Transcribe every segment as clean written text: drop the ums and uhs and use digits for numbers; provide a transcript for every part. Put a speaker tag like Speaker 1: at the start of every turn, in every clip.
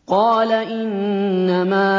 Speaker 1: قَالَ إِنَّمَا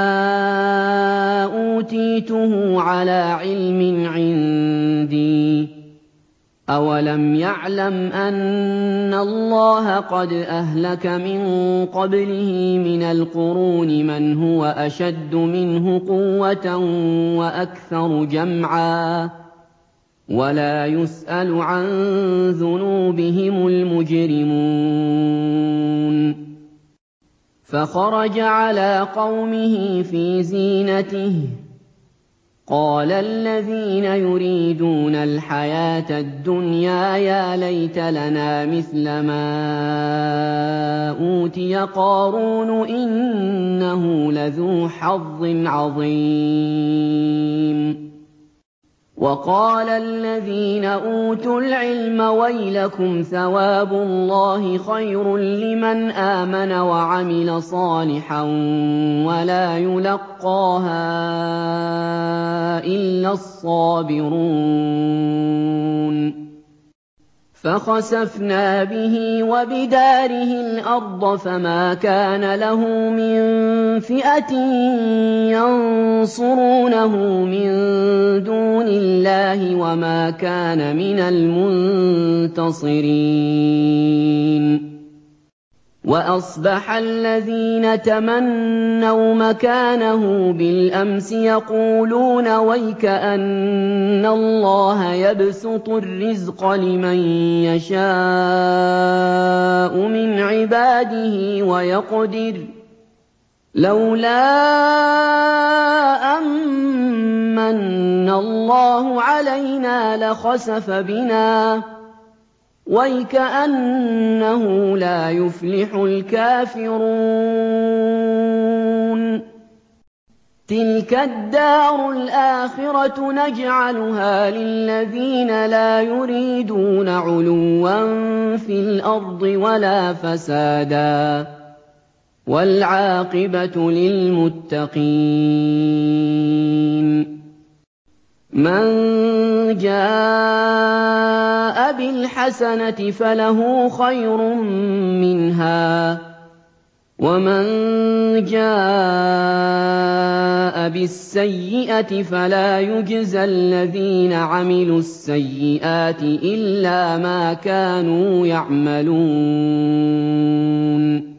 Speaker 1: أُوتِيتُهُ عَلَىٰ عِلْمٍ عِندِي ۚ أَوَلَمْ يَعْلَمْ أَنَّ اللَّهَ قَدْ أَهْلَكَ مِن قَبْلِهِ مِنَ الْقُرُونِ مَنْ هُوَ أَشَدُّ مِنْهُ قُوَّةً وَأَكْثَرُ جَمْعًا ۚ وَلَا يُسْأَلُ عَن ذُنُوبِهِمُ الْمُجْرِمُونَ فَخَرَجَ عَلَىٰ قَوْمِهِ فِي زِينَتِهِ ۖ قَالَ الَّذِينَ يُرِيدُونَ الْحَيَاةَ الدُّنْيَا يَا لَيْتَ لَنَا مِثْلَ مَا أُوتِيَ قَارُونُ إِنَّهُ لَذُو حَظٍّ عَظِيمٍ وَقَالَ الَّذِينَ أُوتُوا الْعِلْمَ وَيْلَكُمْ ثَوَابُ اللَّهِ خَيْرٌ لِّمَنْ آمَنَ وَعَمِلَ صَالِحًا وَلَا يُلَقَّاهَا إِلَّا الصَّابِرُونَ فَخَسَفْنَا بِهِ وَبِدَارِهِ الْأَرْضَ فَمَا كَانَ لَهُ مِن فِئَةٍ يَنصُرُونَهُ مِن دُونِ اللَّهِ وَمَا كَانَ مِنَ الْمُنتَصِرِينَ وَأَصْبَحَ الَّذِينَ تَمَنَّوْا مَكَانَهُ بِالْأَمْسِ يَقُولُونَ وَيْكَأَنَّ اللَّهَ يَبْسُطُ الرِّزْقَ لِمَن يَشَاءُ مِنْ عِبَادِهِ وَيَقْدِرُ ۖ لَوْلَا أَن مَّنَّ اللَّهُ عَلَيْنَا لَخَسَفَ بِنَا ۖ وَيْكَأَنَّهُ لَا يُفْلِحُ الْكَافِرُونَ تِلْكَ الدَّارُ الْآخِرَةُ نَجْعَلُهَا لِلَّذِينَ لَا يُرِيدُونَ عُلُوًّا فِي الْأَرْضِ وَلَا فَسَادًا ۚ وَالْعَاقِبَةُ لِلْمُتَّقِينَ مَن جَاءَ بِالْحَسَنَةِ فَلَهُ خَيْرٌ مِّنْهَا ۖ وَمَن جَاءَ بِالسَّيِّئَةِ فَلَا يُجْزَى الَّذِينَ عَمِلُوا السَّيِّئَاتِ إِلَّا مَا كَانُوا يَعْمَلُونَ